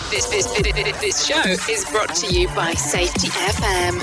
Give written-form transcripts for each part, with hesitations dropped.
This show is brought to you by Safety FM.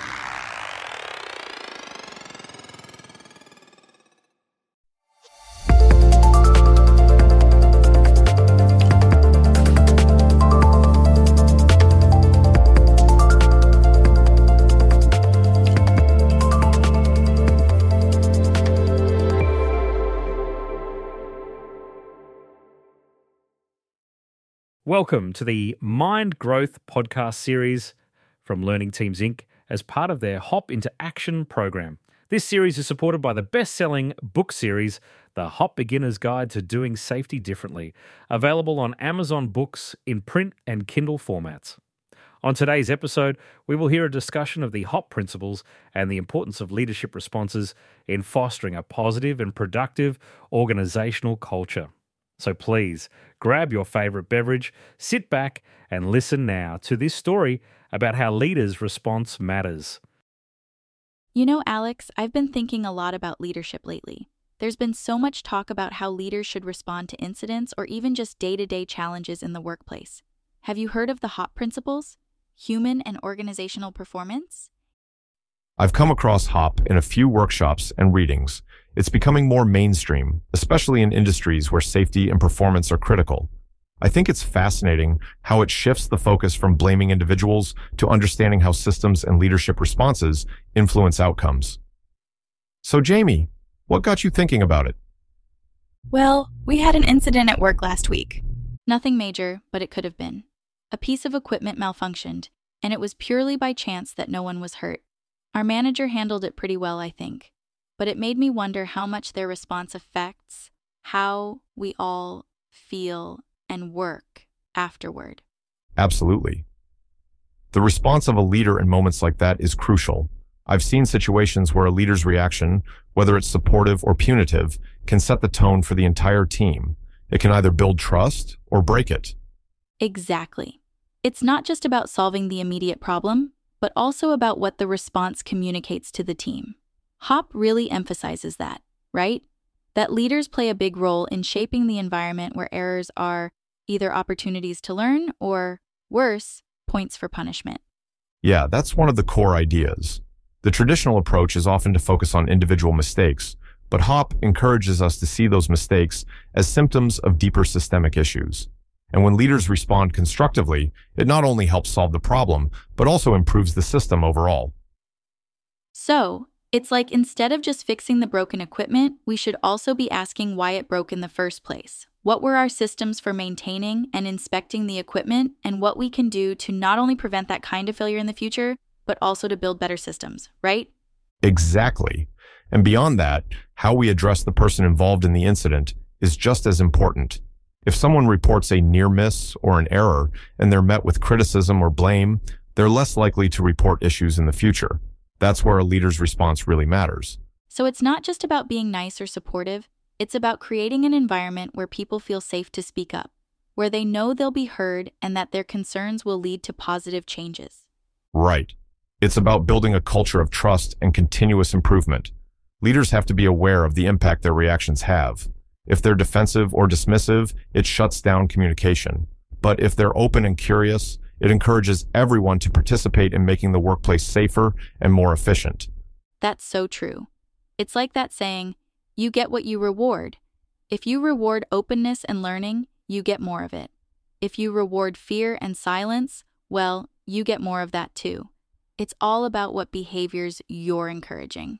Welcome to the Mind Growth podcast series from Learning Teams Inc. as part of their Hop into Action program. This series is supported by the best-selling book series, The Hop Beginner's Guide to Doing Safety Differently, available on Amazon Books in print and Kindle formats. On today's episode, we will hear a discussion of the HOP principles and the importance of leadership responses in fostering a positive and productive organizational culture. So please, grab your favorite beverage, sit back, and listen now to this story about how leaders' response matters. You know, Alex, I've been thinking a lot about leadership lately. There's been so much talk about how leaders should respond to incidents or even just day-to-day challenges in the workplace. Have you heard of the HOP principles? Human and organizational performance? I've come across HOP in a few workshops and readings. It's becoming more mainstream, especially in industries where safety and performance are critical. I think it's fascinating how it shifts the focus from blaming individuals to understanding how systems and leadership responses influence outcomes. So, Jamie, what got you thinking about it? Well, we had an incident at work last week. Nothing major, but it could have been. A piece of equipment malfunctioned, and it was purely by chance that no one was hurt. Our manager handled it pretty well, I think. But it made me wonder how much their response affects how we all feel and work afterward. Absolutely. The response of a leader in moments like that is crucial. I've seen situations where a leader's reaction, whether it's supportive or punitive, can set the tone for the entire team. It can either build trust or break it. Exactly. It's not just about solving the immediate problem, but also about what the response communicates to the team. HOP really emphasizes that, right? That leaders play a big role in shaping the environment where errors are either opportunities to learn or, worse, points for punishment. Yeah, that's one of the core ideas. The traditional approach is often to focus on individual mistakes, but HOP encourages us to see those mistakes as symptoms of deeper systemic issues. And when leaders respond constructively, it not only helps solve the problem, but also improves the system overall. So, it's like instead of just fixing the broken equipment, we should also be asking why it broke in the first place. What were our systems for maintaining and inspecting the equipment, and what we can do to not only prevent that kind of failure in the future, but also to build better systems, right? Exactly. And beyond that, how we address the person involved in the incident is just as important. If someone reports a near miss or an error and they're met with criticism or blame, they're less likely to report issues in the future. That's where a leader's response really matters. So it's not just about being nice or supportive, it's about creating an environment where people feel safe to speak up, where they know they'll be heard and that their concerns will lead to positive changes. Right. It's about building a culture of trust and continuous improvement. Leaders have to be aware of the impact their reactions have. If they're defensive or dismissive, it shuts down communication. But if they're open and curious, it encourages everyone to participate in making the workplace safer and more efficient. That's so true. It's like that saying, you get what you reward. If you reward openness and learning, you get more of it. If you reward fear and silence, well, you get more of that too. It's all about what behaviors you're encouraging.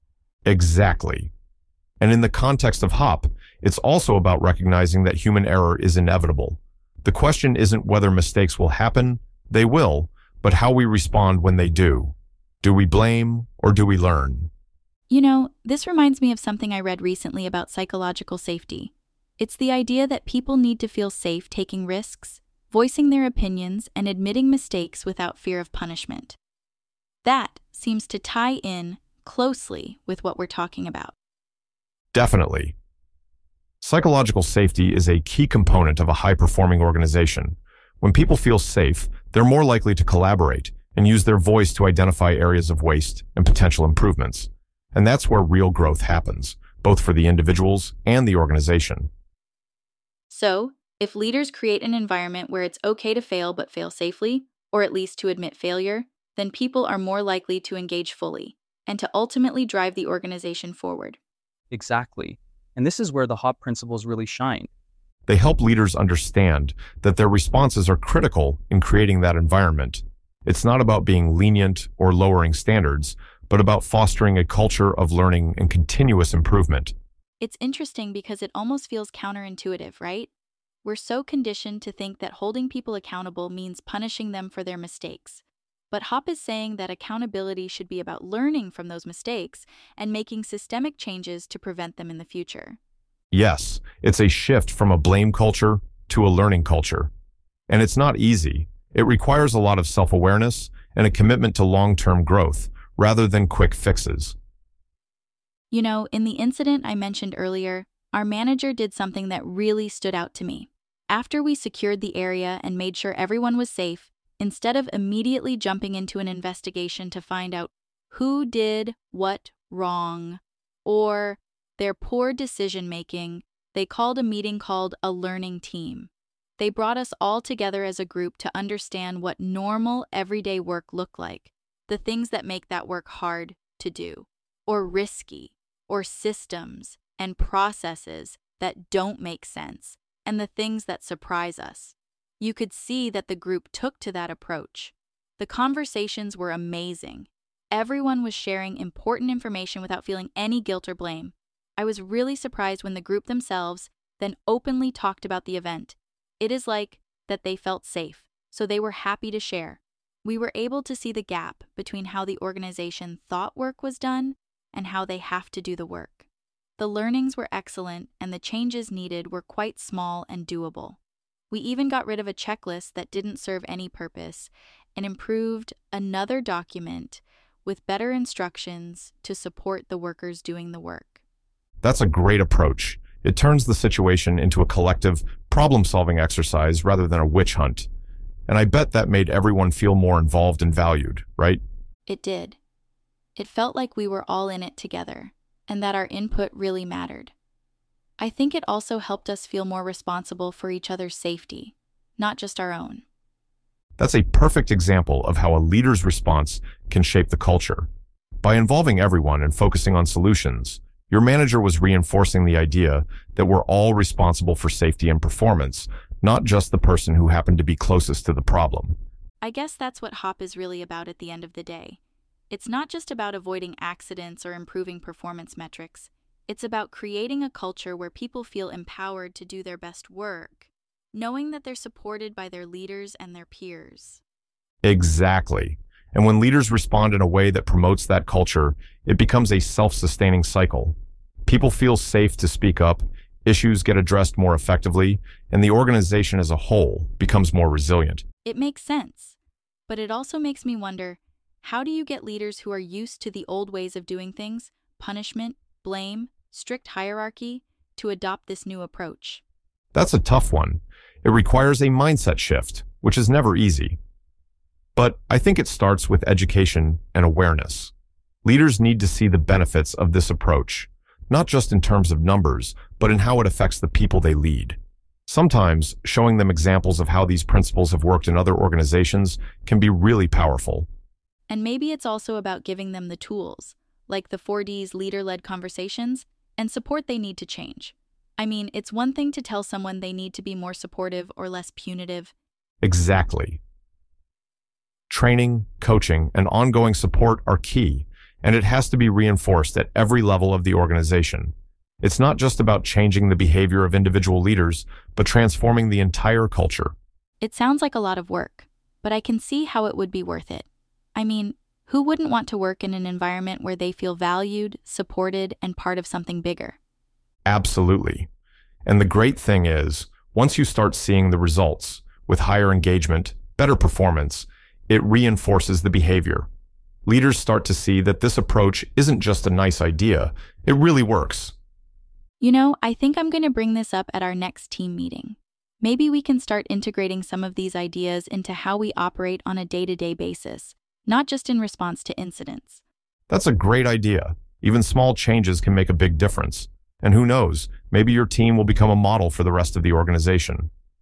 Exactly. And in the context of HOP, it's also about recognizing that human error is inevitable. The question isn't whether mistakes will happen, they will, but how we respond when they do. Do we blame or do we learn? You know, this reminds me of something I read recently about psychological safety. It's the idea that people need to feel safe taking risks, voicing their opinions, and admitting mistakes without fear of punishment. That seems to tie in closely with what we're talking about. Definitely. Psychological safety is a key component of a high-performing organization. When people feel safe, they're more likely to collaborate and use their voice to identify areas of waste and potential improvements. And that's where real growth happens, both for the individuals and the organization. So, If leaders create an environment where it's okay to fail but fail safely, or at least to admit failure, then people are more likely to engage fully and to ultimately drive the organization forward. Exactly. And this is where the HOP principles really shine. They help leaders understand that their responses are critical in creating that environment. It's not about being lenient or lowering standards, but about fostering a culture of learning and continuous improvement. It's interesting because it almost feels counterintuitive, right? We're so conditioned to think that holding people accountable means punishing them for their mistakes. But HOP is saying that accountability should be about learning from those mistakes and making systemic changes to prevent them in the future. Yes, it's a shift from a blame culture to a learning culture. And it's not easy. It requires a lot of self-awareness and a commitment to long-term growth rather than quick fixes. You know, in the incident I mentioned earlier, our manager did something that really stood out to me. After we secured the area and made sure everyone was safe, instead of immediately jumping into an investigation to find out who did what wrong or their poor decision-making, they called a meeting called a learning team. They brought us all together as a group to understand what normal, everyday work looked like, the things that make that work hard to do, or risky, or systems and processes that don't make sense, and the things that surprise us. You could see that the group took to that approach. The conversations were amazing. Everyone was sharing important information without feeling any guilt or blame. I was really surprised when the group themselves then openly talked about the event. It is like that they felt safe, so they were happy to share. We were able to see the gap between how the organization thought work was done and how they have to do the work. The learnings were excellent, and the changes needed were quite small and doable. We even got rid of a checklist that didn't serve any purpose and improved another document with better instructions to support the workers doing the work. That's a great approach. It turns the situation into a collective, problem-solving exercise rather than a witch hunt. And I bet that made everyone feel more involved and valued, right? It did. It felt like we were all in it together, and that our input really mattered. I think it also helped us feel more responsible for each other's safety, not just our own. That's a perfect example of how a leader's response can shape the culture. By involving everyone and focusing on solutions, your manager was reinforcing the idea that we're all responsible for safety and performance, not just the person who happened to be closest to the problem. I guess that's what HOP is really about at the end of the day. It's not just about avoiding accidents or improving performance metrics. It's about creating a culture where people feel empowered to do their best work, knowing that they're supported by their leaders and their peers. Exactly. And when leaders respond in a way that promotes that culture, it becomes a self-sustaining cycle. People feel safe to speak up, issues get addressed more effectively, and the organization as a whole becomes more resilient. It makes sense, but it also makes me wonder, how do you get leaders who are used to the old ways of doing things, punishment, blame, strict hierarchy, to adopt this new approach? That's a tough one. It requires a mindset shift, which is never easy. But I think it starts with education and awareness. Leaders need to see the benefits of this approach, not just in terms of numbers, but in how it affects the people they lead. Sometimes, showing them examples of how these principles have worked in other organizations can be really powerful. And maybe it's also about giving them the tools, like the 4Ds leader-led conversations, and support they need to change. I mean, it's one thing to tell someone they need to be more supportive or less punitive. Exactly. Training, coaching, and ongoing support are key, and it has to be reinforced at every level of the organization. It's not just about changing the behavior of individual leaders, but transforming the entire culture. It sounds like a lot of work, but I can see how it would be worth it. I mean, who wouldn't want to work in an environment where they feel valued, supported, and part of something bigger? Absolutely. And the great thing is, once you start seeing the results, with higher engagement, better performance, it reinforces the behavior. Leaders start to see that this approach isn't just a nice idea, it really works. You know, I think I'm going to bring this up at our next team meeting. Maybe we can start integrating some of these ideas into how we operate on a day-to-day basis, not just in response to incidents. That's a great idea. Even small changes can make a big difference. And who knows, maybe your team will become a model for the rest of the organization.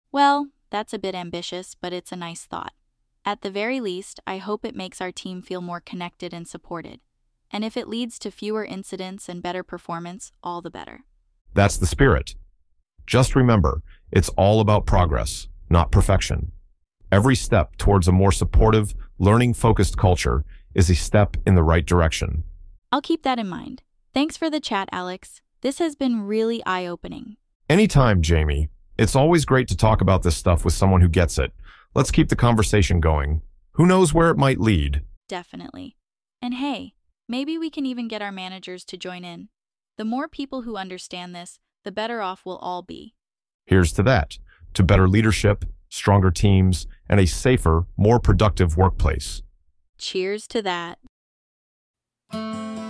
Well, that's a bit ambitious, but it's a nice thought. At the very least, I hope it makes our team feel more connected and supported. And if it leads to fewer incidents and better performance, all the better. That's the spirit. Just remember, it's all about progress, not perfection. Every step towards a more supportive, learning-focused culture is a step in the right direction. I'll keep that in mind. Thanks for the chat, Alex. This has been really eye-opening. Anytime, Jamie. It's always great to talk about this stuff with someone who gets it. Let's keep the conversation going. Who knows where it might lead? Definitely. And hey, maybe we can even get our managers to join in. The more people who understand this, the better off we'll all be. Here's to that. To better leadership, stronger teams, and a safer, more productive workplace. Cheers to that.